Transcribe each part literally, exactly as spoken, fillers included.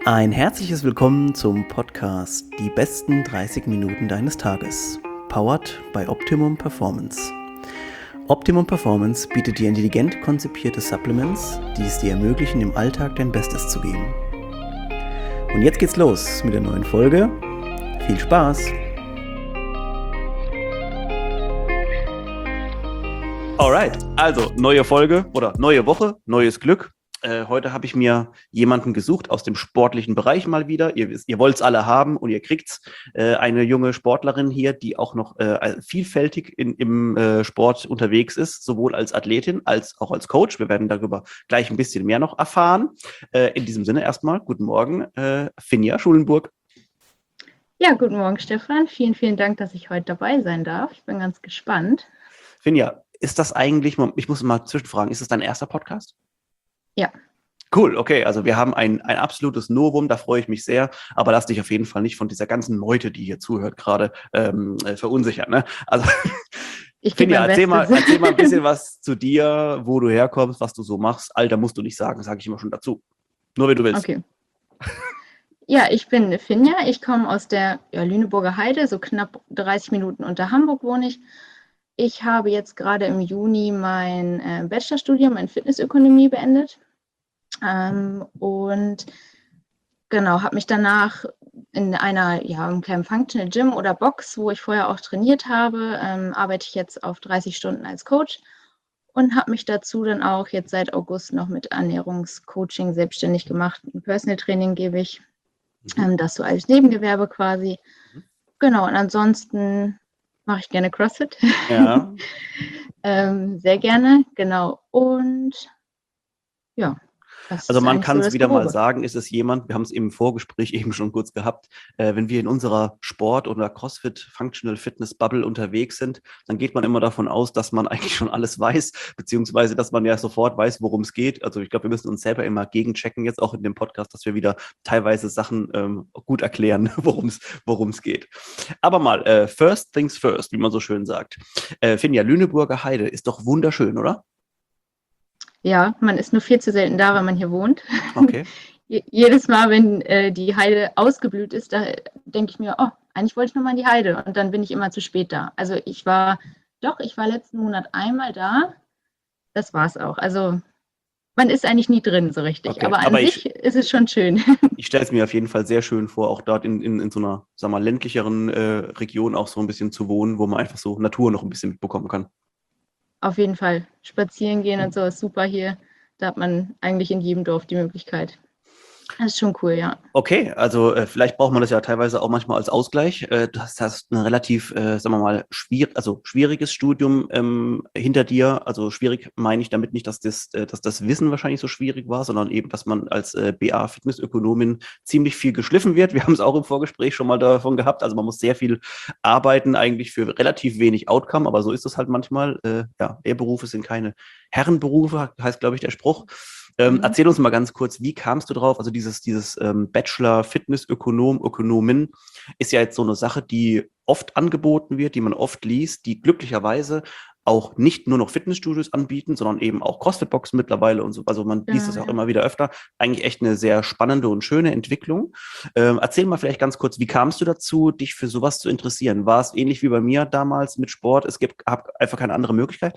Ein herzliches Willkommen zum Podcast Die besten dreißig Minuten deines Tages, powered by Optimum Performance. Optimum Performance bietet dir intelligent konzipierte Supplements, die es dir ermöglichen, im Alltag dein Bestes zu geben. Und jetzt geht's los mit der neuen Folge. Viel Spaß! Alright, also neue Folge oder neue Woche, neues Glück. Äh, heute habe ich mir jemanden gesucht aus dem sportlichen Bereich mal wieder. Ihr, ihr wollt es alle haben und ihr kriegt's. Äh, eine junge Sportlerin hier, die auch noch äh, vielfältig in, im äh, Sport unterwegs ist, sowohl als Athletin als auch als Coach. Wir werden darüber gleich ein bisschen mehr noch erfahren. Äh, in diesem Sinne erstmal, guten Morgen, äh, Finja Schulenburg. Ja, guten Morgen, Stefan. Vielen, vielen Dank, dass ich heute dabei sein darf. Ich bin ganz gespannt. Finja, ist das eigentlich, ich muss mal zwischenfragen, ist das dein erster Podcast? Ja. Cool, okay, also wir haben ein, ein absolutes Novum, da freue ich mich sehr, aber lass dich auf jeden Fall nicht von dieser ganzen Meute, die hier zuhört, gerade ähm, äh, verunsichern. Ne? Also, ich Finja, erzähl mal, erzähl mal ein bisschen was zu dir, wo du herkommst, was du so machst. Alter musst du nicht sagen, sage ich immer schon dazu. Nur wenn du willst. Okay. Ja, ich bin Finja, ich komme aus der ja, Lüneburger Heide, so knapp dreißig Minuten unter Hamburg wohne ich. Ich habe jetzt gerade im Juni mein äh, Bachelorstudium in Fitnessökonomie beendet ähm, und genau, habe mich danach in einer, ja, einem kleinen Functional Gym oder Box, wo ich vorher auch trainiert habe, ähm, arbeite ich jetzt auf dreißig Stunden als Coach und habe mich dazu dann auch jetzt seit August noch mit Ernährungscoaching selbstständig gemacht. Ein Personal Training gebe ich, Mhm. ähm, das so als Nebengewerbe quasi. Mhm. Genau, und ansonsten mache ich gerne CrossFit. Ja. ähm, sehr gerne, genau. Und ja, das Also ist man eigentlich kann so es das wieder mal Grobe. sagen, ist es jemand, wir haben es im Vorgespräch eben schon kurz gehabt, äh, wenn wir in unserer Sport- oder CrossFit Functional Fitness Bubble unterwegs sind, dann geht man immer davon aus, dass man eigentlich schon alles weiß, beziehungsweise dass man ja sofort weiß, worum es geht. Also ich glaube, wir müssen uns selber immer gegenchecken, jetzt auch in dem Podcast, dass wir wieder teilweise Sachen ähm, gut erklären, worum es worum es geht. Aber mal, äh, first things first, wie man so schön sagt. Äh, Finja, Lüneburger Heide ist doch wunderschön, oder? Ja, man ist nur viel zu selten da, wenn man hier wohnt. Okay. Jedes Mal, wenn äh, die Heide ausgeblüht ist, da denke ich mir, oh, eigentlich wollte ich noch mal in die Heide. Und dann bin ich immer zu spät da. Also ich war, doch, ich war letzten Monat einmal da. Das war es auch. Also man ist eigentlich nie drin so richtig. Okay. Aber an Aber sich ich, ist es schon schön. ich stelle es mir auf jeden Fall sehr schön vor, auch dort in, in, in so einer, sag mal, ländlicheren äh, Region auch so ein bisschen zu wohnen, wo man einfach so Natur noch ein bisschen mitbekommen kann. Auf jeden Fall. Spazieren gehen und so ist super hier. Da hat man eigentlich in jedem Dorf die Möglichkeit. Das ist schon cool, ja. Okay, also äh, vielleicht braucht man das ja teilweise auch manchmal als Ausgleich. Äh, du hast, hast ein relativ, äh, sagen wir mal, schwierig, also schwieriges Studium ähm, hinter dir. Also schwierig meine ich damit nicht, dass das, äh, dass das Wissen wahrscheinlich so schwierig war, sondern eben, dass man als äh, B A Fitnessökonomin ziemlich viel geschliffen wird. Wir haben es auch im Vorgespräch schon mal davon gehabt. Also man muss sehr viel arbeiten eigentlich für relativ wenig Outcome, aber so ist es halt manchmal. Äh, ja, Lehrberufe sind keine Herrenberufe, heißt, glaube ich, der Spruch. Ähm, Mhm. erzähl uns mal ganz kurz, wie kamst du drauf? Also dieses, dieses ähm, Bachelor Fitnessökonom, Ökonomin ist ja jetzt so eine Sache, die oft angeboten wird, die man oft liest, die glücklicherweise auch nicht nur noch Fitnessstudios anbieten, sondern eben auch CrossFit-Boxen mittlerweile und so. Also man liest das Genau, auch ja. immer wieder öfter. Eigentlich echt eine sehr spannende und schöne Entwicklung. Ähm, erzähl mal vielleicht ganz kurz, wie kamst du dazu, dich für sowas zu interessieren? War es ähnlich wie bei mir damals mit Sport? Es gibt einfach keine andere Möglichkeit?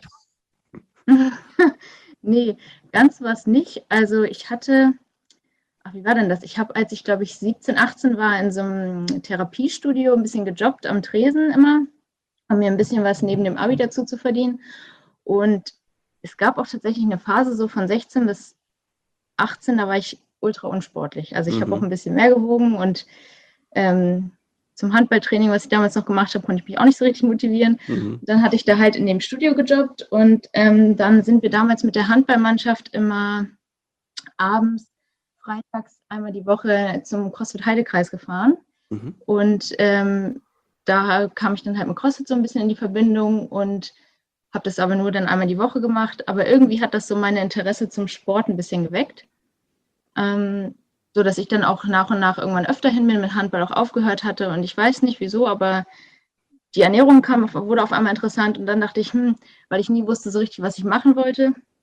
Nee, ganz was nicht. Also ich hatte, ach, wie war denn das? Ich habe, als ich glaube ich siebzehn, achtzehn war, in so einem Therapiestudio ein bisschen gejobbt am Tresen immer, um mir ein bisschen was neben dem Abi dazu zu verdienen. Und es gab auch tatsächlich eine Phase so von sechzehn bis achtzehn, da war ich ultra unsportlich. Also ich habe auch Mhm. ein bisschen mehr gewogen und ähm, zum Handballtraining, was ich damals noch gemacht habe, konnte ich mich auch nicht so richtig motivieren. Mhm. Dann hatte ich da halt in dem Studio gejobbt und ähm, dann sind wir damals mit der Handballmannschaft immer abends, freitags einmal die Woche zum CrossFit Heidekreis gefahren. Mhm. Und ähm, da kam ich dann halt mit CrossFit so ein bisschen in die Verbindung und habe das aber nur dann einmal die Woche gemacht. Aber irgendwie hat das so meine Interesse zum Sport ein bisschen geweckt. Ähm, so dass ich dann auch nach und nach irgendwann öfter hin bin, mit Handball auch aufgehört hatte. Und ich weiß nicht wieso, aber die Ernährung kam, wurde auf einmal interessant. Und dann dachte ich, hm, weil ich nie wusste so richtig, was ich machen wollte,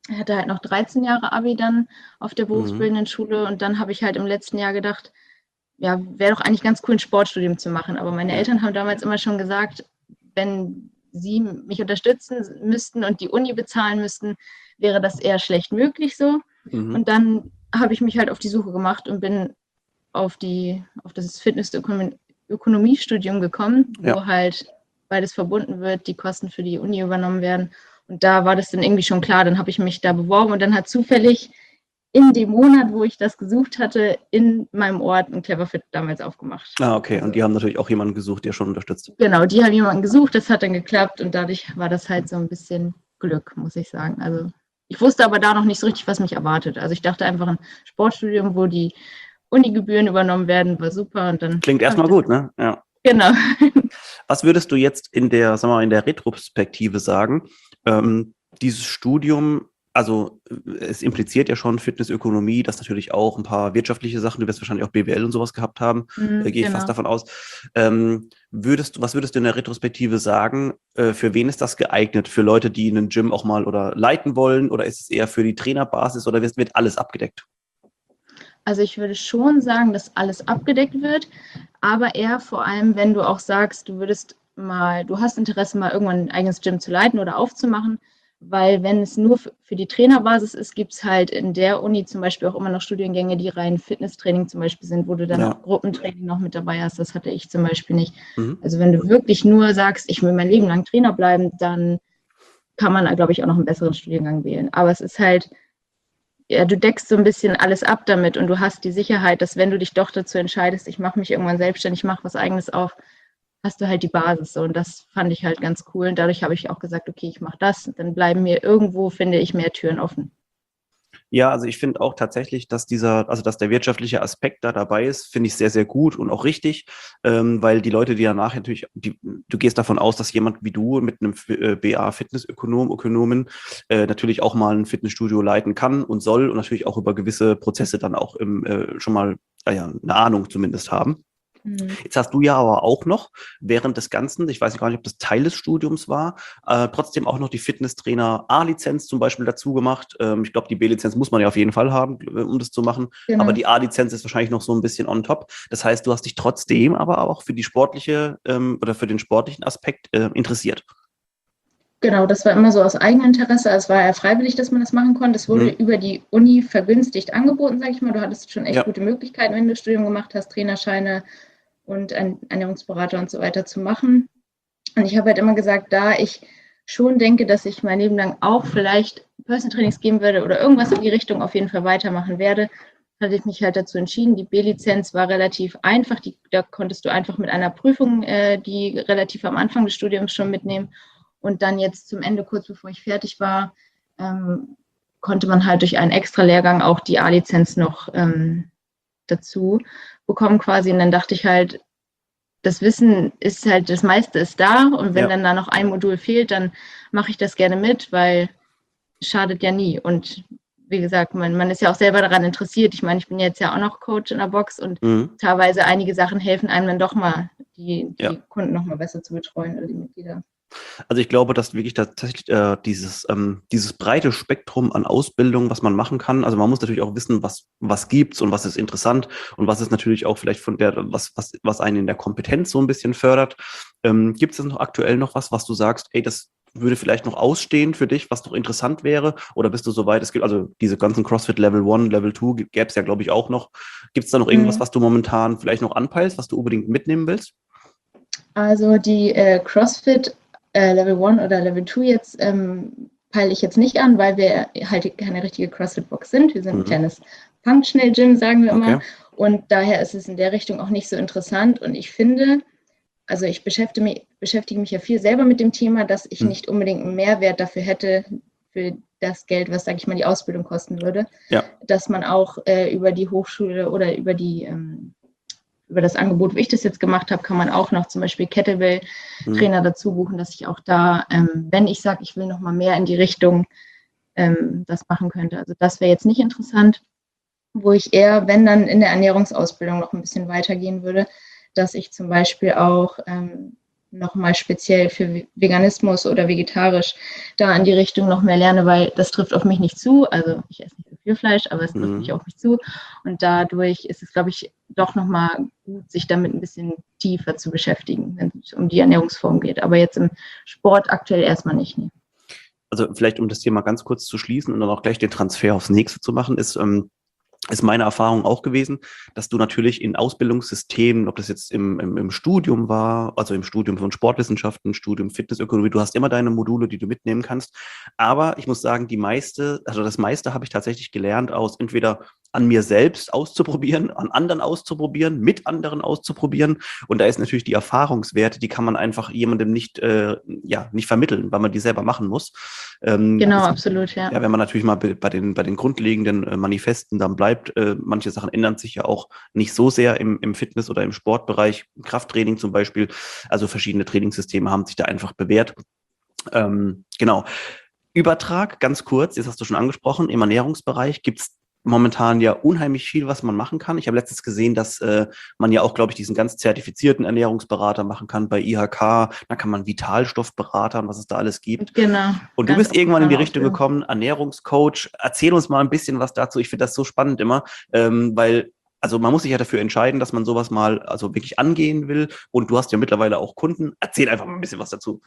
Ich hatte halt noch dreizehn Jahre Abi dann auf der berufsbildenden Schule und dann habe ich halt im letzten Jahr gedacht, ja, wäre doch eigentlich ganz cool, ein Sportstudium zu machen. Aber meine Ja. Eltern haben damals immer schon gesagt, wenn sie mich unterstützen müssten und die Uni bezahlen müssten, wäre das eher schlecht möglich so. Mhm. Und dann habe ich mich halt auf die Suche gemacht und bin auf, die, auf das Fitnessökonomiestudium gekommen, wo Ja. halt beides verbunden wird, die Kosten für die Uni übernommen werden. Und da war das dann irgendwie schon klar, dann habe ich mich da beworben und dann hat zufällig in dem Monat, wo ich das gesucht hatte, in meinem Ort ein Cleverfit damals aufgemacht. Ah, okay. Also, und die haben natürlich auch jemanden gesucht, der schon unterstützt. Genau, die haben jemanden gesucht, das hat dann geklappt und dadurch war das halt so ein bisschen Glück, muss ich sagen. Also ich wusste aber da noch nicht so richtig, was mich erwartet. Also ich dachte einfach ein Sportstudium, wo die Unigebühren übernommen werden, war super. Und dann Klingt erstmal gut, ne? Ja. Genau. Was würdest du jetzt in der, sagen wir mal, in der Retrospektive sagen? Ähm, dieses Studium, also es impliziert ja schon Fitnessökonomie, dass natürlich auch ein paar wirtschaftliche Sachen, du wirst wahrscheinlich auch B W L und sowas gehabt haben, Mhm, äh, gehe ich genau. fast davon aus. Ähm, würdest du, was würdest du in der Retrospektive sagen? Äh, für wen ist das geeignet? Für Leute, die einen Gym auch mal oder leiten wollen? Oder ist es eher für die Trainerbasis oder wird, wird alles abgedeckt? Also ich würde schon sagen, dass alles abgedeckt wird, aber eher vor allem, wenn du auch sagst, du würdest mal, du hast Interesse, mal irgendwann ein eigenes Gym zu leiten oder aufzumachen, weil wenn es nur für die Trainerbasis ist, gibt es halt in der Uni zum Beispiel auch immer noch Studiengänge, die rein Fitnesstraining zum Beispiel sind, wo du dann Ja. auch Gruppentraining noch mit dabei hast. Das hatte ich zum Beispiel nicht. Mhm. Also wenn du wirklich nur sagst, ich will mein Leben lang Trainer bleiben, dann kann man, glaube ich, auch noch einen besseren Studiengang wählen. Aber es ist halt, ja, du deckst so ein bisschen alles ab damit und du hast die Sicherheit, dass wenn du dich doch dazu entscheidest, ich mache mich irgendwann selbstständig, mache was Eigenes auf, hast du halt die Basis. So. Und das fand ich halt ganz cool. Und dadurch habe ich auch gesagt, okay, ich mache das. Dann bleiben mir irgendwo, finde ich, mehr Türen offen. Ja, also ich finde auch tatsächlich, dass dieser, also dass der wirtschaftliche Aspekt da dabei ist, finde ich sehr, sehr gut und auch richtig, ähm, weil die Leute, die danach natürlich, die, du gehst davon aus, dass jemand wie du mit einem äh, B A Fitnessökonom, Ökonomin äh, natürlich auch mal ein Fitnessstudio leiten kann und soll und natürlich auch über gewisse Prozesse dann auch im, äh, schon mal äh, ja, eine Ahnung zumindest haben. Mhm. Jetzt hast du ja aber auch noch während des Ganzen, ich weiß gar nicht, ob das Teil des Studiums war, äh, trotzdem auch noch die Fitnesstrainer A-Lizenz zum Beispiel dazu gemacht. Ähm, ich glaube, die B-Lizenz muss man ja auf jeden Fall haben, um das zu machen. Genau. Aber die A-Lizenz ist wahrscheinlich noch so ein bisschen on top. Das heißt, du hast dich trotzdem aber auch für die sportliche ähm, oder für den sportlichen Aspekt äh, interessiert. Genau, das war immer so aus Eigeninteresse. Es war ja freiwillig, dass man das machen konnte. Es wurde Mhm. über die Uni vergünstigt angeboten, sage ich mal. Du hattest schon echt Ja. gute Möglichkeiten, wenn du das Studium gemacht hast, Trainerscheine und einen Ernährungsberater und so weiter zu machen. Und ich habe halt immer gesagt, da ich schon denke, dass ich mein Leben lang auch vielleicht Personal Trainings geben würde oder irgendwas in die Richtung auf jeden Fall weitermachen werde, hatte ich mich halt dazu entschieden. Die B-Lizenz war relativ einfach. Die, da konntest du einfach mit einer Prüfung, äh, die relativ am Anfang des Studiums schon mitnehmen. Und dann jetzt zum Ende, kurz bevor ich fertig war, ähm, konnte man halt durch einen extra Lehrgang auch die A-Lizenz noch ähm, dazu bekommen quasi. Und dann dachte ich halt, das Wissen ist halt, das meiste ist da. Und wenn Ja. dann da noch ein Modul fehlt, dann mache ich das gerne mit, weil es schadet ja nie. Und wie gesagt, man, man ist ja auch selber daran interessiert. Ich meine, ich bin jetzt ja auch noch Coach in der Box und Mhm. teilweise einige Sachen helfen einem dann doch mal, die, die Ja. Kunden noch mal besser zu betreuen oder die Mitglieder. Also ich glaube, dass wirklich tatsächlich äh, dieses, ähm, dieses breite Spektrum an Ausbildung, was man machen kann, also man muss natürlich auch wissen, was, was gibt's und was ist interessant und was ist natürlich auch vielleicht von der, was, was, was einen in der Kompetenz so ein bisschen fördert. Ähm, gibt es noch aktuell noch was, was du sagst, ey, das würde vielleicht noch ausstehen für dich, was noch interessant wäre? Oder bist du soweit? Es gibt also diese ganzen CrossFit Level eins, Level zwei gäbe es ja, glaube ich, auch noch. Gibt es da noch irgendwas, Mhm. was du momentan vielleicht noch anpeilst, was du unbedingt mitnehmen willst? Also die äh, CrossFit äh, Level eins oder Level zwei jetzt ähm, peile ich jetzt nicht an, weil wir halt keine richtige CrossFit-Box sind. Wir sind Mhm. ein kleines Functional-Gym, sagen wir Okay. immer. Und daher ist es in der Richtung auch nicht so interessant. Und ich finde, also ich beschäftige mich, beschäftige mich ja viel selber mit dem Thema, dass ich Mhm. nicht unbedingt einen Mehrwert dafür hätte, für das Geld, was, sage ich mal, die Ausbildung kosten würde, Ja. dass man auch äh, über die Hochschule oder über die ähm, über das Angebot, wo ich das jetzt gemacht habe, kann man auch noch zum Beispiel Kettlebell-Trainer Mhm. dazu buchen, dass ich auch da, ähm, wenn ich sage, ich will noch mal mehr in die Richtung ähm, das machen könnte. Also das wäre jetzt nicht interessant, wo ich eher, wenn dann in der Ernährungsausbildung noch ein bisschen weitergehen würde, dass ich zum Beispiel auch ähm, nochmal speziell für Veganismus oder vegetarisch da in die Richtung noch mehr lerne, weil das trifft auf mich nicht zu. Also ich esse nicht so viel Fleisch, aber es trifft Mhm. nicht auf mich zu. Und dadurch ist es, glaube ich, doch nochmal gut, sich damit ein bisschen tiefer zu beschäftigen, wenn es um die Ernährungsform geht. Aber jetzt im Sport aktuell erstmal nicht. Nee. Also vielleicht, um das Thema ganz kurz zu schließen und dann auch gleich den Transfer aufs nächste zu machen, ist, ähm, ist meine Erfahrung auch gewesen, dass du natürlich in Ausbildungssystemen, ob das jetzt im, im, im Studium war, also im Studium von Sportwissenschaften, Studium Fitnessökonomie, du hast immer deine Module, die du mitnehmen kannst. Aber ich muss sagen, die meiste, also das meiste habe ich tatsächlich gelernt aus entweder an mir selbst auszuprobieren, an anderen auszuprobieren, mit anderen auszuprobieren. Und da ist natürlich die Erfahrungswerte, die kann man einfach jemandem nicht, äh, ja, nicht vermitteln, weil man die selber machen muss. Ähm, Genau, das, absolut, ja. ja, wenn man natürlich mal bei den, bei den grundlegenden äh, Manifesten dann bleibt, äh, manche Sachen ändern sich ja auch nicht so sehr im, im Fitness- oder im Sportbereich, Krafttraining zum Beispiel. Also verschiedene Trainingssysteme haben sich da einfach bewährt. Ähm, genau. Übertrag, ganz kurz, jetzt hast du schon angesprochen, im Ernährungsbereich gibt es momentan ja unheimlich viel, was man machen kann. Ich habe letztens gesehen, dass äh, man ja auch, glaube ich, diesen ganz zertifizierten Ernährungsberater machen kann bei I H K. Da kann man Vitalstoffberater und was es da alles gibt. Genau. Und du bist irgendwann in die Richtung gekommen, Ernährungscoach. Erzähl uns mal ein bisschen was dazu. Ich finde das so spannend immer, ähm, weil also man muss sich ja dafür entscheiden, dass man sowas mal also wirklich angehen will. Und du hast ja mittlerweile auch Kunden. Erzähl einfach mal ein bisschen was dazu.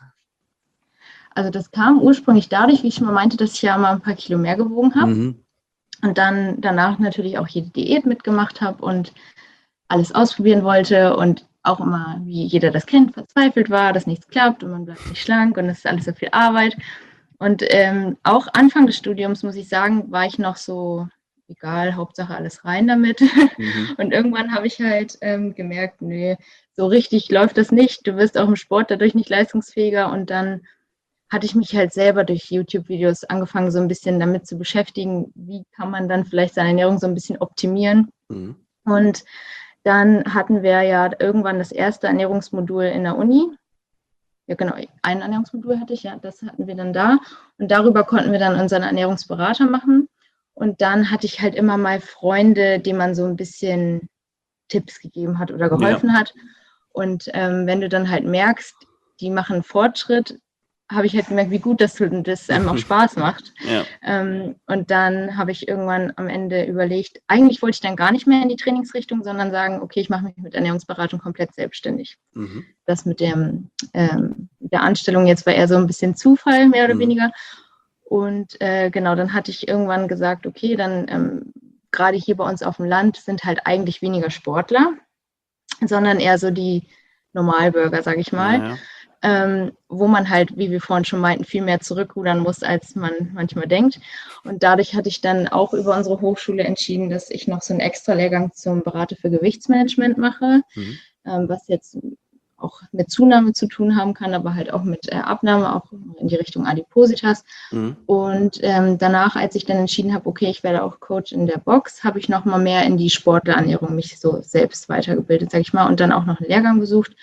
Also das kam ursprünglich dadurch, wie ich schon mal meinte, dass ich ja mal ein paar Kilo mehr gewogen habe. Mhm. Und dann danach natürlich auch jede Diät mitgemacht habe und alles ausprobieren wollte und auch immer, wie jeder das kennt, verzweifelt war, dass nichts klappt und man bleibt nicht schlank und es ist alles so viel Arbeit. Und ähm, auch Anfang des Studiums, muss ich sagen, war ich noch so, egal, Hauptsache alles rein damit. Mhm. Und irgendwann habe ich halt ähm, gemerkt, nee, so richtig läuft das nicht. Du wirst auch im Sport dadurch nicht leistungsfähiger. Und dann hatte ich mich halt selber durch YouTube-Videos angefangen, so ein bisschen damit zu beschäftigen, wie kann man dann vielleicht seine Ernährung so ein bisschen optimieren. Mhm. Und dann hatten wir ja irgendwann das erste Ernährungsmodul in der Uni. Ja, genau, ein Ernährungsmodul hatte ich, ja, das hatten wir dann da. Und darüber konnten wir dann unseren Ernährungsberater machen. Und dann hatte ich halt immer mal Freunde, denen man so ein bisschen Tipps gegeben hat oder geholfen ja. hat. Und ähm, wenn du dann halt merkst, die machen Fortschritt, habe ich halt gemerkt, wie gut das, das einem auch Spaß macht. Ja. Ähm, und dann habe ich irgendwann am Ende überlegt, eigentlich wollte ich dann gar nicht mehr in die Trainingsrichtung, sondern sagen, okay, ich mache mich mit Ernährungsberatung komplett selbstständig. Mhm. Das mit dem, ähm, der Anstellung jetzt war eher so ein bisschen Zufall, mehr oder mhm. weniger. Und äh, genau, dann hatte ich irgendwann gesagt, okay, dann ähm, gerade hier bei uns auf dem Land sind halt eigentlich weniger Sportler, sondern eher so die Normalbürger, sage ich mal. Ja, ja. Ähm, wo man halt, wie wir vorhin schon meinten, viel mehr zurückrudern muss, als man manchmal denkt. Und dadurch hatte ich dann auch über unsere Hochschule entschieden, dass ich noch so einen extra Lehrgang zum Berater für Gewichtsmanagement mache, mhm. ähm, was jetzt auch mit Zunahme zu tun haben kann, aber halt auch mit äh, Abnahme, auch in die Richtung Adipositas. Mhm. Und ähm, danach, als ich dann entschieden habe, okay, ich werde auch Coach in der Box, habe ich noch mal mehr in die Sportlerernährung mich so selbst weitergebildet, sage ich mal, und dann auch noch einen Lehrgang besucht,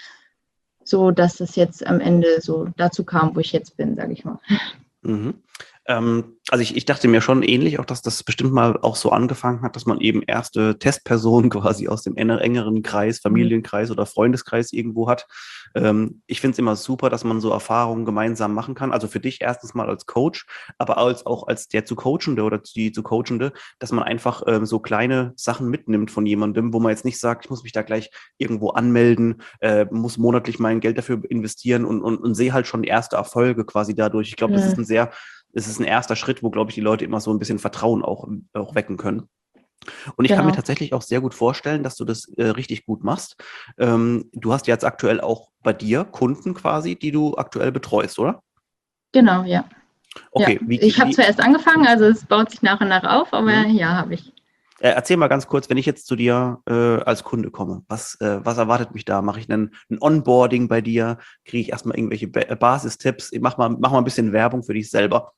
so dass es jetzt am Ende so dazu kam, wo ich jetzt bin, sage ich mal. Mhm. Ähm, also ich, ich dachte mir schon ähnlich, auch dass das bestimmt mal auch so angefangen hat, dass man eben erste Testpersonen quasi aus dem engeren Kreis, Familienkreis oder Freundeskreis irgendwo hat. Ähm, ich finde es immer super, dass man so Erfahrungen gemeinsam machen kann. Also für dich erstens mal als Coach, aber als, auch als der zu Coachende oder die zu Coachende, dass man einfach ähm, so kleine Sachen mitnimmt von jemandem, wo man jetzt nicht sagt, ich muss mich da gleich irgendwo anmelden, äh, muss monatlich mein Geld dafür investieren und, und, und sehe halt schon erste Erfolge quasi dadurch. Ich glaube, ja. das ist ein sehr Es ist ein erster Schritt, wo, glaube ich, die Leute immer so ein bisschen Vertrauen auch, auch wecken können. Und ich genau. kann mir tatsächlich auch sehr gut vorstellen, dass du das äh, richtig gut machst. Ähm, du hast jetzt aktuell auch bei dir Kunden quasi, die du aktuell betreust, oder? Genau, ja. Okay. Ja. Wie, ich habe zwar erst angefangen, also es baut sich nach und nach auf, aber mhm. ja, habe ich. Äh, erzähl mal ganz kurz, wenn ich jetzt zu dir äh, als Kunde komme, was, äh, was erwartet mich da? Mache ich einen, ein Onboarding bei dir? Kriege ich erstmal irgendwelche ba- Basistipps? Mach mal, mach mal ein bisschen Werbung für dich selber.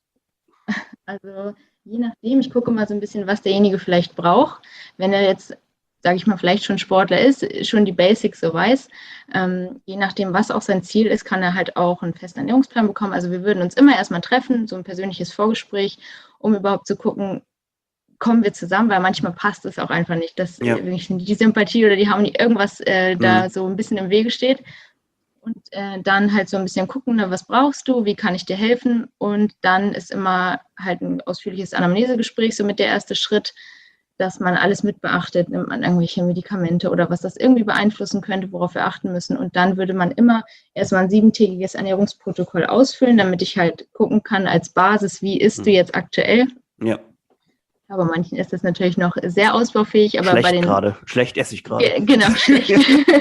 Also je nachdem, ich gucke mal so ein bisschen, was derjenige vielleicht braucht. Wenn er jetzt, sage ich mal, vielleicht schon Sportler ist, schon die Basics so weiß, ähm, je nachdem, was auch sein Ziel ist, kann er halt auch einen festen Ernährungsplan bekommen. Also wir würden uns immer erstmal treffen, so ein persönliches Vorgespräch, um überhaupt zu gucken, kommen wir zusammen, weil manchmal passt es auch einfach nicht, dass ja. äh, die Sympathie oder die Harmonie irgendwas äh, da mhm. so ein bisschen im Wege steht. Und äh, dann halt so ein bisschen gucken, ne, was brauchst du, wie kann ich dir helfen? Und dann ist immer halt ein ausführliches Anamnesegespräch so mit der erste Schritt, dass man alles mit beachtet, nimmt man irgendwelche Medikamente oder was das irgendwie beeinflussen könnte, worauf wir achten müssen. Und dann würde man immer erstmal ein siebentägiges Ernährungsprotokoll ausfüllen, damit ich halt gucken kann als Basis, wie isst du jetzt aktuell? Ja. Aber manchen ist das natürlich noch sehr ausbaufähig. Aber schlecht bei den gerade, schlecht esse ich gerade. Genau, schlecht.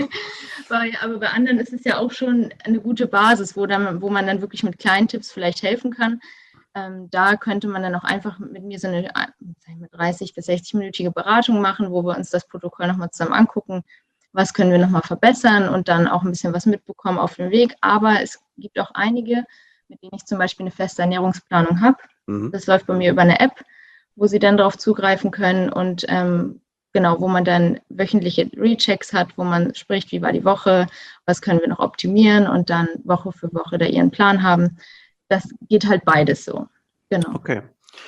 Aber bei anderen ist es ja auch schon eine gute Basis, wo, dann, wo man dann wirklich mit kleinen Tipps vielleicht helfen kann. Ähm, da könnte man dann auch einfach mit mir so eine dreißig- bis sechzig-minütige Beratung machen, wo wir uns das Protokoll nochmal zusammen angucken, was können wir nochmal verbessern und dann auch ein bisschen was mitbekommen auf dem Weg. Aber es gibt auch einige, mit denen ich zum Beispiel eine feste Ernährungsplanung habe. Mhm. Das läuft bei mir über eine App, wo sie dann darauf zugreifen können und ähm, genau, wo man dann wöchentliche Rechecks hat, wo man spricht, wie war die Woche, was können wir noch optimieren und dann Woche für Woche da ihren Plan haben. Das geht halt beides so. Genau. Okay.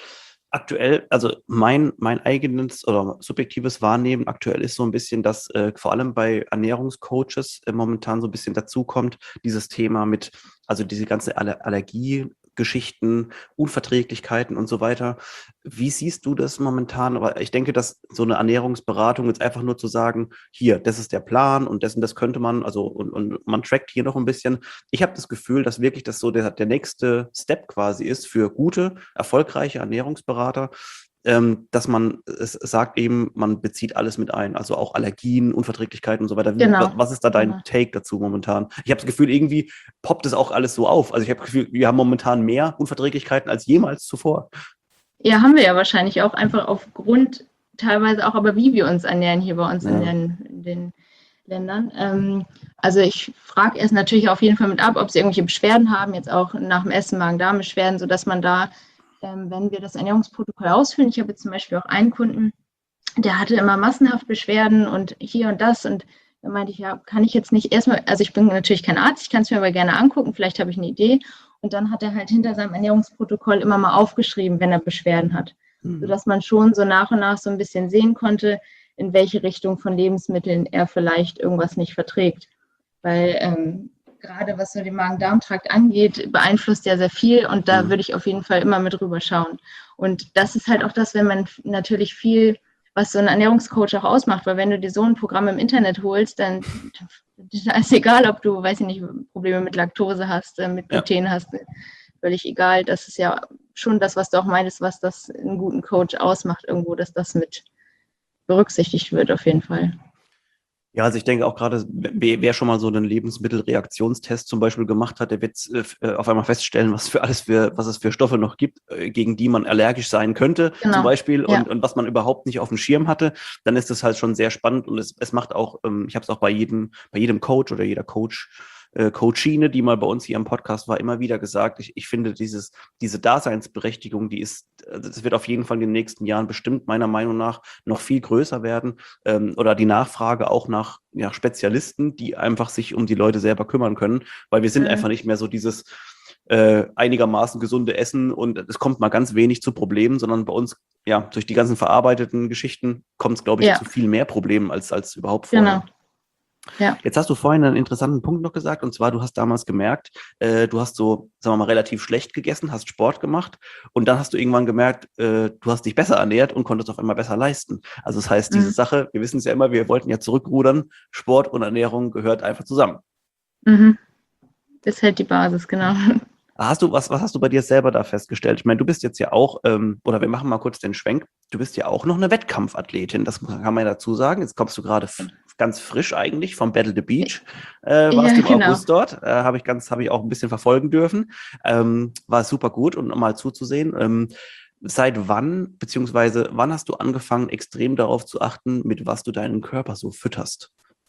Aktuell, also mein, mein eigenes oder subjektives Wahrnehmen aktuell ist so ein bisschen, dass äh, vor allem bei Ernährungscoaches äh, momentan so ein bisschen dazukommt, dieses Thema mit, also diese ganze Aller- Allergie, Geschichten, Unverträglichkeiten und so weiter. Wie siehst du das momentan? Aber ich denke, dass so eine Ernährungsberatung jetzt einfach nur zu sagen, hier, das ist der Plan und das und das könnte man, also und, und man trackt hier noch ein bisschen. Ich habe das Gefühl, dass wirklich das so der, der nächste Step quasi ist für gute, erfolgreiche Ernährungsberater, ähm, dass man es sagt eben, man bezieht alles mit ein, also auch Allergien, Unverträglichkeiten und so weiter. Wie, genau. Was ist da dein genau. Take dazu momentan? Ich habe das Gefühl, irgendwie poppt es auch alles so auf. Also ich habe das Gefühl, wir haben momentan mehr Unverträglichkeiten als jemals zuvor. Ja, haben wir ja wahrscheinlich auch einfach aufgrund teilweise auch, aber wie wir uns ernähren hier bei uns ja. in, den, in den Ländern. Ähm, also ich frage erst natürlich auf jeden Fall mit ab, ob sie irgendwelche Beschwerden haben, jetzt auch nach dem Essen, Magen-Darm-Beschwerden, sodass man da, ähm, wenn wir das Ernährungsprotokoll ausfüllen, ich habe jetzt zum Beispiel auch einen Kunden, der hatte immer massenhaft Beschwerden und hier und das und da meinte ich, ja, kann ich jetzt nicht erstmal, also ich bin natürlich kein Arzt, ich kann es mir aber gerne angucken, vielleicht habe ich eine Idee. Und dann hat er halt hinter seinem Ernährungsprotokoll immer mal aufgeschrieben, wenn er Beschwerden hat, mhm. sodass man schon so nach und nach so ein bisschen sehen konnte, in welche Richtung von Lebensmitteln er vielleicht irgendwas nicht verträgt. Weil ähm, gerade was so den Magen-Darm-Trakt angeht, beeinflusst ja sehr viel und da mhm. würde ich auf jeden Fall immer mit rüber schauen. Und das ist halt auch das, wenn man natürlich viel, was so ein Ernährungscoach auch ausmacht, weil wenn du dir so ein Programm im Internet holst, dann ist es egal, ob du, weiß ich nicht, Probleme mit Laktose hast, mit Gluten ja. hast, völlig egal. Das ist ja schon das, was du auch meinst, was das einen guten Coach ausmacht irgendwo, dass das mit berücksichtigt wird auf jeden Fall. Ja, also ich denke auch gerade, wer schon mal so einen Lebensmittelreaktionstest zum Beispiel gemacht hat, der wird äh, auf einmal feststellen, was für alles für, was es für Stoffe noch gibt, äh, gegen die man allergisch sein könnte, genau. zum Beispiel, ja. und, und was man überhaupt nicht auf dem Schirm hatte, dann ist das halt schon sehr spannend und es, es macht auch, ähm, ich habe es auch bei jedem, bei jedem Coach oder jeder Coach, äh, Coachine, die mal bei uns hier im Podcast war, immer wieder gesagt, ich, ich finde dieses, diese Daseinsberechtigung, die ist, das wird auf jeden Fall in den nächsten Jahren bestimmt meiner Meinung nach noch viel größer werden, ähm, oder die Nachfrage auch nach, nach Spezialisten, die einfach sich um die Leute selber kümmern können, weil wir sind mhm. einfach nicht mehr so dieses äh, einigermaßen gesunde Essen und es kommt mal ganz wenig zu Problemen, sondern bei uns, ja, durch die ganzen verarbeiteten Geschichten kommt es, glaube ich, ja. zu viel mehr Problemen als, als überhaupt vorher. Genau. Ja. Jetzt hast du vorhin einen interessanten Punkt noch gesagt, und zwar, du hast damals gemerkt, äh, du hast so, sagen wir mal, relativ schlecht gegessen, hast Sport gemacht und dann hast du irgendwann gemerkt, äh, du hast dich besser ernährt und konntest auf einmal besser leisten. Also das heißt, diese mhm. Sache, wir wissen es ja immer, wir wollten ja zurückrudern, Sport und Ernährung gehört einfach zusammen. Mhm. Das ist halt die Basis, genau. Hast du, was, was hast du bei dir selber da festgestellt? Ich meine, du bist jetzt ja auch, ähm, oder wir machen mal kurz den Schwenk, du bist ja auch noch eine Wettkampfathletin, das kann man ja dazu sagen. Jetzt kommst du gerade f- ganz frisch eigentlich vom Battle the Beach, äh, warst ja, du im genau. August dort, äh, habe ich ganz, habe ich auch ein bisschen verfolgen dürfen, ähm, war super gut und um mal zuzusehen. Ähm, seit wann, beziehungsweise wann hast du angefangen, extrem darauf zu achten, mit was du deinen Körper so fütterst?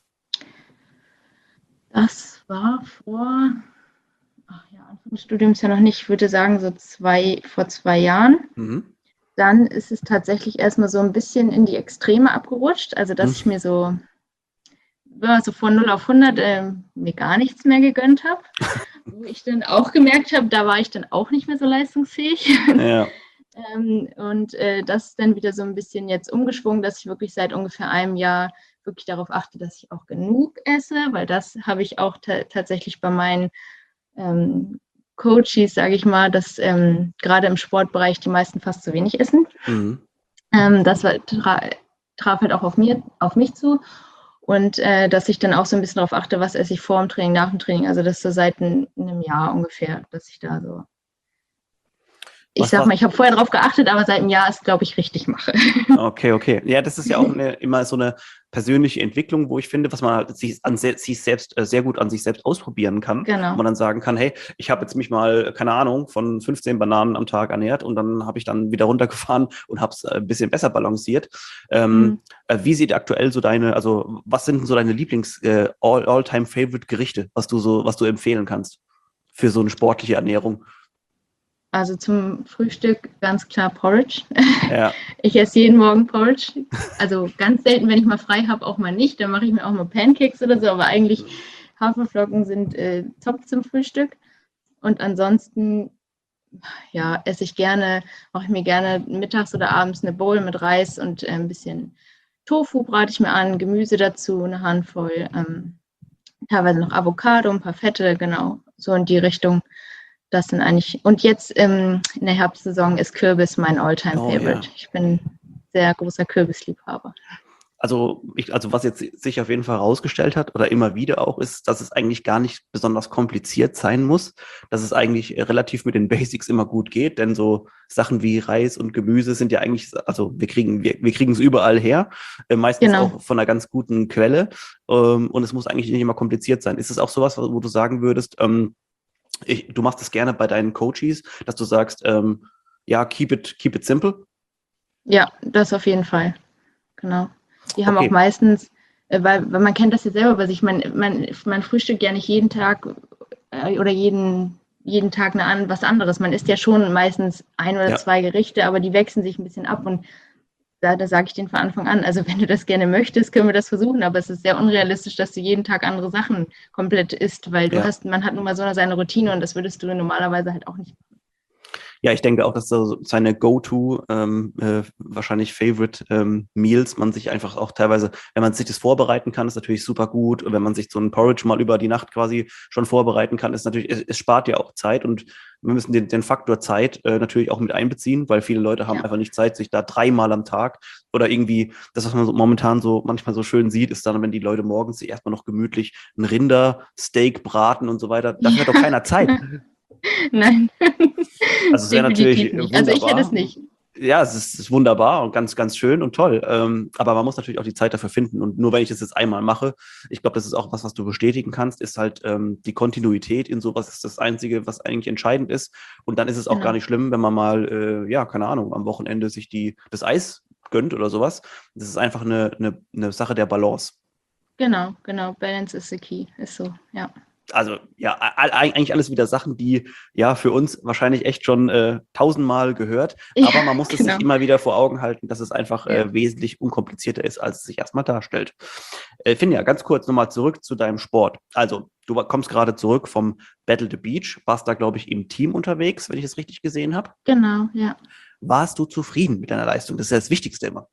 Das war vor... Ach ja, Anfang des Studiums ja noch nicht, ich würde sagen so zwei, vor zwei Jahren. Mhm. Dann ist es tatsächlich erstmal so ein bisschen in die Extreme abgerutscht, also dass mhm. ich mir so, so von null auf hundert äh, mir gar nichts mehr gegönnt habe, wo ich dann auch gemerkt habe, da war ich dann auch nicht mehr so leistungsfähig. Ja. Ähm, und äh, das ist dann wieder so ein bisschen jetzt umgeschwungen, dass ich wirklich seit ungefähr einem Jahr wirklich darauf achte, dass ich auch genug esse, weil das habe ich auch ta- tatsächlich bei meinen ähm, Coaches, sage ich mal, dass ähm, gerade im Sportbereich die meisten fast zu wenig essen. Mhm. Ähm, das war, tra traf halt auch auf, mir, auf mich zu. Und äh, dass ich dann auch so ein bisschen darauf achte, was esse ich vor dem Training, nach dem Training. Also das ist so seit ein, einem Jahr ungefähr, dass ich da so, ich Was sag war, mal, ich habe vorher darauf geachtet, aber seit einem Jahr ist, glaube ich, richtig mache. okay, okay. Ja, das ist ja auch eine, immer so eine persönliche Entwicklung, wo ich finde, was man halt sich, an se sich selbst äh, sehr gut an sich selbst ausprobieren kann. Wo Genau. man dann sagen kann, hey, ich habe jetzt mich mal, keine Ahnung, von fünfzehn Bananen am Tag ernährt und dann habe ich dann wieder runtergefahren und habe es ein bisschen besser balanciert. Ähm, Mhm. äh, wie sieht aktuell so deine, also was sind denn so deine Lieblings äh, all, all-time favorite Gerichte, was du so, was du empfehlen kannst für so eine sportliche Ernährung? Also zum Frühstück ganz klar Porridge. Ja. Ich esse jeden Morgen Porridge. Also ganz selten, wenn ich mal frei habe, auch mal nicht. Dann mache ich mir auch mal Pancakes oder so. Aber eigentlich Haferflocken sind äh, top zum Frühstück. Und ansonsten, ja, esse ich gerne, mache ich mir gerne mittags oder abends eine Bowl mit Reis und äh, ein bisschen Tofu brate ich mir an, Gemüse dazu, eine Handvoll, ähm, teilweise noch Avocado, ein paar Fette, genau, so in die Richtung. Das sind eigentlich, und jetzt ähm, in der Herbstsaison ist Kürbis mein Oh ja. All-Time-Favorite. Ich bin sehr großer Kürbisliebhaber. Also, ich, also was jetzt sich auf jeden Fall herausgestellt hat oder immer wieder auch ist, dass es eigentlich gar nicht besonders kompliziert sein muss, dass es eigentlich relativ mit den Basics immer gut geht, denn so Sachen wie Reis und Gemüse sind ja eigentlich, also wir kriegen wir, wir kriegen es überall her, äh, meistens Genau. auch von einer ganz guten Quelle, ähm, und es muss eigentlich nicht immer kompliziert sein. Ist es auch sowas, wo du sagen würdest, ähm, ich, du machst es gerne bei deinen Coaches, dass du sagst, ähm, ja, keep it, keep it simple? Ja, das auf jeden Fall. Genau. Die haben auch Okay, meistens, äh, weil, weil man kennt das ja selber bei sich, man, man, man frühstückt ja nicht jeden Tag äh, oder jeden, jeden Tag eine, an- was anderes. Man isst ja schon meistens ein oder ja. zwei Gerichte, aber die wechseln sich ein bisschen ab und da, da sage ich denen von Anfang an, also wenn du das gerne möchtest, können wir das versuchen, aber es ist sehr unrealistisch, dass du jeden Tag andere Sachen komplett isst, weil du Ja. hast, man hat nun mal so seine Routine und das würdest du normalerweise halt auch nicht. Ja, ich denke auch, dass so seine Go-To, ähm, äh, wahrscheinlich Favorite ähm, Meals, man sich einfach auch teilweise, wenn man sich das vorbereiten kann, ist natürlich super gut. Und wenn man sich so ein Porridge mal über die Nacht quasi schon vorbereiten kann, ist natürlich, es, es spart ja auch Zeit und wir müssen den, den Faktor Zeit äh, natürlich auch mit einbeziehen, weil viele Leute haben Ja. einfach nicht Zeit, sich da dreimal am Tag oder irgendwie, das, was man so momentan so manchmal so schön sieht, ist dann, wenn die Leute morgens sich erstmal noch gemütlich ein Rindersteak braten und so weiter. Dafür hat doch Ja. keiner Zeit. Nein, Also es wäre natürlich definitiv nicht. Also ich hätte es wunderbar. nicht. Ja, es ist, ist wunderbar und ganz, ganz schön und toll. Ähm, aber man muss natürlich auch die Zeit dafür finden. Und nur wenn ich das jetzt einmal mache, ich glaube, das ist auch was, was du bestätigen kannst, ist halt ähm, die Kontinuität in sowas ist das Einzige, was eigentlich entscheidend ist. Und dann ist es auch gar Genau, nicht schlimm, wenn man mal, äh, ja, keine Ahnung, am Wochenende sich die, das Eis gönnt oder sowas. Das ist einfach eine, eine, eine Sache der Balance. genau, genau. Balance is the key. Ist so, ja. Also ja, all, eigentlich alles wieder Sachen, die ja für uns wahrscheinlich echt schon äh, tausendmal gehört, aber Ja, man muss es genau. sich immer wieder vor Augen halten, dass es einfach Ja. äh, wesentlich unkomplizierter ist, als es sich erstmal darstellt. Äh, Finja, ganz kurz nochmal zurück zu deinem Sport. Also, du kommst gerade zurück vom Battle the Beach, warst da, glaube ich, im Team unterwegs, wenn ich es richtig gesehen habe. Genau, ja. Warst du zufrieden mit deiner Leistung? Das ist ja das Wichtigste immer.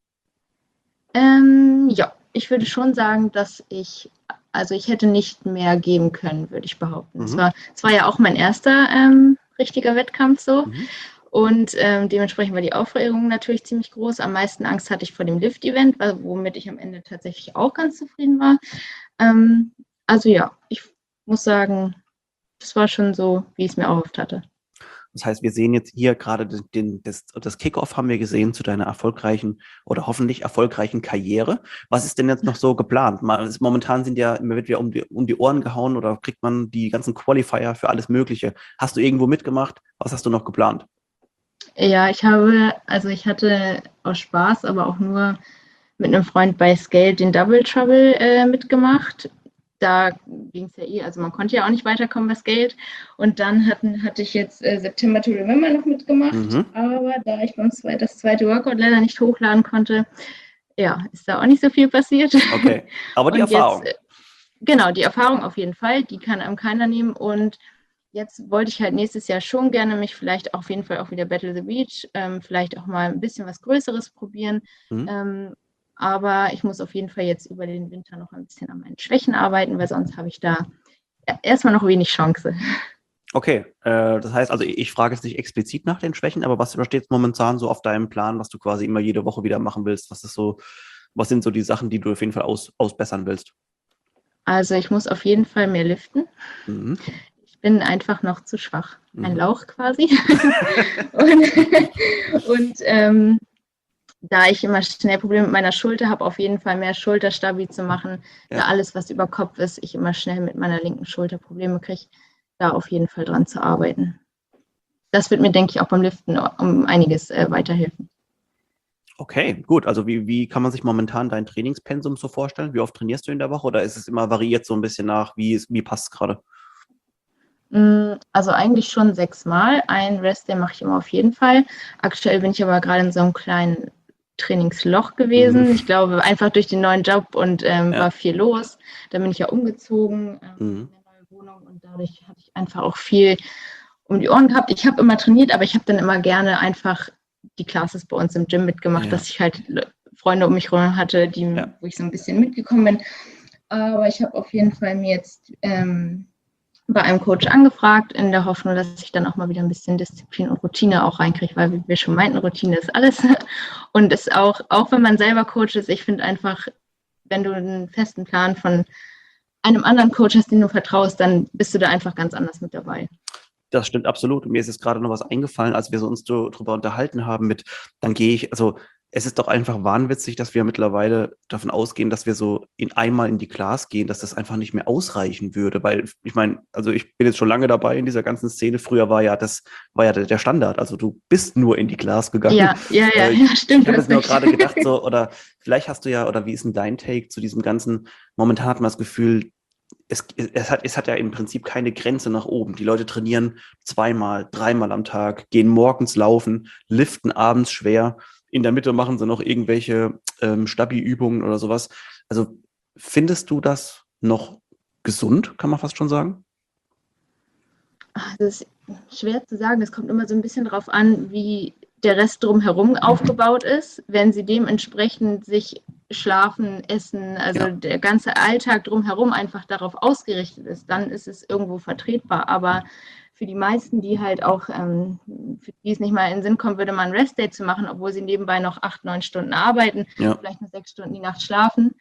Ähm, ja, ich würde schon sagen, dass ich, also ich hätte nicht mehr geben können, würde ich behaupten. Es Mhm. war, es war ja auch mein erster ähm, richtiger Wettkampf so. Mhm. Und ähm, dementsprechend war die Aufregung natürlich ziemlich groß. Am meisten Angst hatte ich vor dem Lift-Event, womit ich am Ende tatsächlich auch ganz zufrieden war. Ähm, also ja, ich muss sagen, das war schon so, wie ich es mir erhofft hatte. Das heißt, wir sehen jetzt hier gerade den, den, das, das Kickoff haben wir gesehen zu deiner erfolgreichen oder hoffentlich erfolgreichen Karriere. Was ist denn jetzt noch so geplant? Momentan sind ja, immer wird ja um die, um die Ohren gehauen oder kriegt man die ganzen Qualifier für alles Mögliche. Hast du irgendwo mitgemacht? Was hast du noch geplant? Ja, ich habe, also ich hatte aus Spaß, aber auch nur mit einem Freund bei Scale den Double Trouble äh, mitgemacht. Da ging es ja eh, also man konnte ja auch nicht weiterkommen bei Scale. Und dann hatten, hatte ich jetzt äh, September to Remember noch mitgemacht. Mhm. Aber da ich beim zweiten, das zweite Workout leider nicht hochladen konnte, ja, ist da auch nicht so viel passiert. Okay, aber die Und jetzt, Erfahrung. äh, genau, die Erfahrung auf jeden Fall, die kann einem keiner nehmen. Und jetzt wollte ich halt nächstes Jahr schon gerne mich vielleicht auf jeden Fall auch wieder Battle the Beach, ähm, vielleicht auch mal ein bisschen was Größeres probieren. Mhm. Ähm, aber ich muss auf jeden Fall jetzt über den Winter noch ein bisschen an meinen Schwächen arbeiten, weil sonst habe ich da erstmal noch wenig Chance. Okay, äh, das heißt, also ich, ich frage jetzt nicht explizit nach den Schwächen, aber was steht jetzt momentan so auf deinem Plan, was du quasi immer jede Woche wieder machen willst? Was ist so, was sind so die Sachen, die du auf jeden Fall aus, ausbessern willst? Also ich muss auf jeden Fall mehr liften. Mhm. Ich bin einfach noch zu schwach. Ein Mhm. Lauch quasi. und und ähm, da ich immer schnell Probleme mit meiner Schulter habe, auf jeden Fall mehr Schulterstabi zu machen, Ja. da alles, was über Kopf ist, ich immer schnell mit meiner linken Schulter Probleme kriege, da auf jeden Fall dran zu arbeiten. Das wird mir, denke ich, auch beim Liften um einiges äh, weiterhelfen. Okay, gut. Also wie, wie kann man sich momentan dein Trainingspensum so vorstellen? Wie oft trainierst du in der Woche oder ist es immer variiert so ein bisschen nach, wie, wie passt es gerade? Also eigentlich schon sechsmal. Ein Rest-Day mache ich immer auf jeden Fall. Aktuell bin ich aber gerade in so einem kleinen Trainingsloch gewesen. Mhm. Ich glaube, einfach durch den neuen Job und ähm, Ja. war viel los. Dann bin ich ja umgezogen ähm, Mhm. in eine neue Wohnung und dadurch hatte ich einfach auch viel um die Ohren gehabt. Ich habe immer trainiert, aber ich habe dann immer gerne einfach die Classes bei uns im Gym mitgemacht, Ja. dass ich halt Freunde um mich herum hatte, die, Ja. wo ich so ein bisschen mitgekommen bin. Aber ich habe auf jeden Fall mir jetzt ähm, bei einem Coach angefragt, in der Hoffnung, dass ich dann auch mal wieder ein bisschen Disziplin und Routine auch reinkriege, weil wie wir schon meinten, Routine ist alles. Und es auch, auch wenn man selber Coach ist, ich finde einfach, wenn du einen festen Plan von einem anderen Coach hast, den du vertraust, dann bist du da einfach ganz anders mit dabei. Das stimmt absolut. Und mir ist jetzt gerade noch was eingefallen, als wir so uns so drüber unterhalten haben mit, dann gehe ich, also es ist doch einfach wahnwitzig, dass wir mittlerweile davon ausgehen, dass wir so in einmal in die Class gehen, dass das einfach nicht mehr ausreichen würde. Weil ich meine, also ich bin jetzt schon lange dabei in dieser ganzen Szene. Früher war ja das, war ja der Standard. Also du bist nur in die Class gegangen. Ja, ja, ja, äh, ja, stimmt. Ich habe jetzt nur gerade gedacht, so, oder vielleicht hast du ja, oder wie ist denn dein Take zu diesem ganzen, momentan hat man das Gefühl, Es, es, hat, es hat ja im Prinzip keine Grenze nach oben. Die Leute trainieren zweimal, dreimal am Tag, gehen morgens laufen, liften abends schwer. In der Mitte machen sie noch irgendwelche ähm, Stabi-Übungen oder sowas. Also findest du das noch gesund, kann man fast schon sagen? Das ist schwer zu sagen. Es kommt immer so ein bisschen darauf an, wie der Rest drumherum aufgebaut ist. Wenn sie dementsprechend sich schlafen, essen, also Ja. der ganze Alltag drumherum einfach darauf ausgerichtet ist, dann ist es irgendwo vertretbar. Aber für die meisten, die halt auch, ähm, für die es nicht mal in den Sinn kommen würde, mal ein Restday zu machen, obwohl sie nebenbei noch acht, neun Stunden arbeiten, Ja. vielleicht nur sechs Stunden die Nacht schlafen,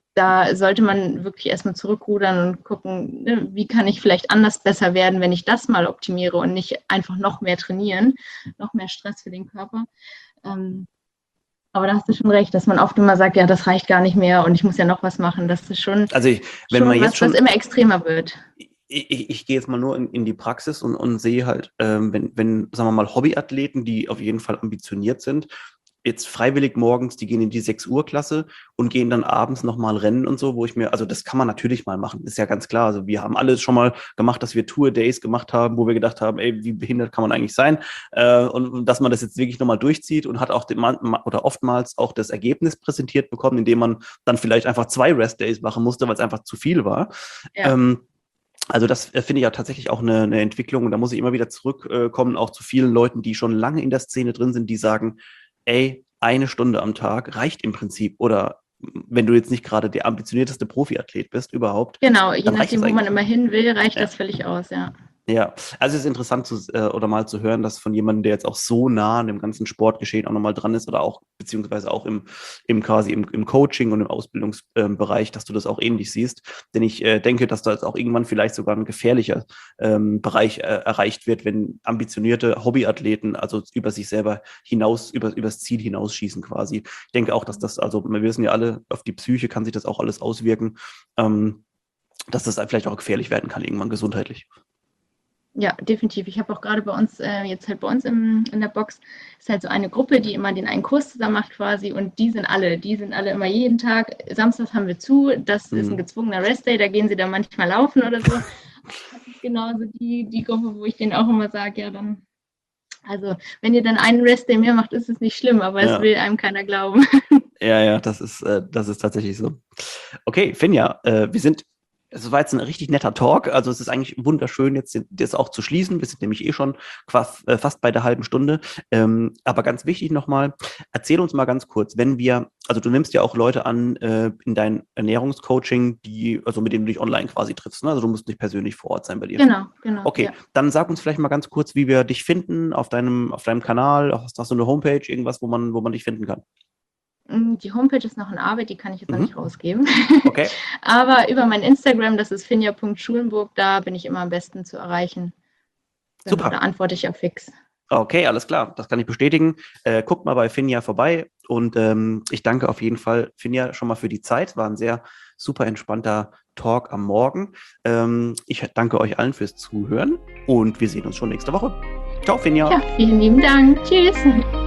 da sollte man wirklich erstmal zurückrudern und gucken, ne, wie kann ich vielleicht anders besser werden, wenn ich das mal optimiere und nicht einfach noch mehr trainieren, noch mehr Stress für den Körper. Ähm, aber da hast du schon recht, dass man oft immer sagt, ja, das reicht gar nicht mehr und ich muss ja noch was machen. Das ist schon, Also ich, wenn schon man jetzt was, schon was immer extremer wird. Ich, ich, ich gehe jetzt mal nur in, in die Praxis und, und sehe halt, ähm, wenn, wenn, sagen wir mal, Hobbyathleten, die auf jeden Fall ambitioniert sind, jetzt freiwillig morgens, die gehen in die sechs Uhr Klasse und gehen dann abends nochmal rennen und so, wo ich mir, also das kann man natürlich mal machen, ist ja ganz klar. Also wir haben alles schon mal gemacht, dass wir Tour-Days gemacht haben, wo wir gedacht haben, ey, wie behindert kann man eigentlich sein? Äh, und, und dass man das jetzt wirklich nochmal durchzieht und hat auch den, oder oftmals auch das Ergebnis präsentiert bekommen, indem man dann vielleicht einfach zwei Rest-Days machen musste, weil es einfach zu viel war. Ja. Ähm, Also das äh, finde ich ja tatsächlich auch eine, eine Entwicklung und da muss ich immer wieder zurückkommen, äh, auch zu vielen Leuten, die schon lange in der Szene drin sind, die sagen, ey, eine Stunde am Tag reicht im Prinzip oder wenn du jetzt nicht gerade der ambitionierteste Profiathlet bist überhaupt, Genau, je dann reicht nachdem, das wo man eigentlich. immer hin will, reicht Ja. das völlig aus, ja. Ja, also es ist interessant zu, äh, oder mal zu hören, dass von jemandem, der jetzt auch so nah an dem ganzen Sportgeschehen auch nochmal dran ist oder auch, beziehungsweise auch im, im quasi im, im Coaching und im Ausbildungsbereich, ähm, dass du das auch ähnlich siehst. Denn ich äh, denke, dass da jetzt auch irgendwann vielleicht sogar ein gefährlicher ähm, Bereich äh, erreicht wird, wenn ambitionierte Hobbyathleten also über sich selber hinaus, über, übers Ziel hinausschießen quasi. Ich denke auch, dass das, also wir wissen ja alle, auf die Psyche kann sich das auch alles auswirken, ähm, dass das vielleicht auch gefährlich werden kann, irgendwann gesundheitlich. Ja, definitiv. Ich habe auch gerade bei uns, äh, jetzt halt bei uns im, in der Box, ist halt so eine Gruppe, die immer den einen Kurs zusammen macht quasi und die sind alle, die sind alle immer jeden Tag, samstags haben wir zu, das mhm. ist ein gezwungener Restday, da gehen sie dann manchmal laufen oder so. Das ist genauso die, die Gruppe, wo ich denen auch immer sage, ja dann, also wenn ihr dann einen Restday mehr macht, ist es nicht schlimm, aber ja. Es will einem keiner glauben. Ja, ja, das ist, äh, das ist tatsächlich so. Okay, Finja, äh, wir sind Es war jetzt ein richtig netter Talk. Also es ist eigentlich wunderschön, jetzt das auch zu schließen. Wir sind nämlich eh schon quasi, äh, fast bei der halben Stunde. Ähm, aber ganz wichtig nochmal, erzähl uns mal ganz kurz, wenn wir, also du nimmst ja auch Leute an äh, in dein Ernährungscoaching, die, also mit denen du dich online quasi triffst. Ne? Also du musst nicht persönlich vor Ort sein bei dir. Genau, genau. Okay, Ja. dann sag uns vielleicht mal ganz kurz, wie wir dich finden auf deinem, auf deinem Kanal. Hast, hast du eine Homepage, irgendwas, wo man, wo man dich finden kann? Die Homepage ist noch in Arbeit, die kann ich jetzt noch Mhm. nicht rausgeben. Okay. Aber über mein Instagram, das ist finja punkt schulenburg, da bin ich immer am besten zu erreichen. Genau, Super. da antworte ich auch fix. Okay, alles klar, das kann ich bestätigen. Äh, guckt mal bei Finja vorbei und ähm, ich danke auf jeden Fall Finja schon mal für die Zeit. War ein sehr super entspannter Talk am Morgen. Ähm, ich danke euch allen fürs Zuhören und wir sehen uns schon nächste Woche. Ciao, Finja. Ja, vielen lieben Dank. Tschüss.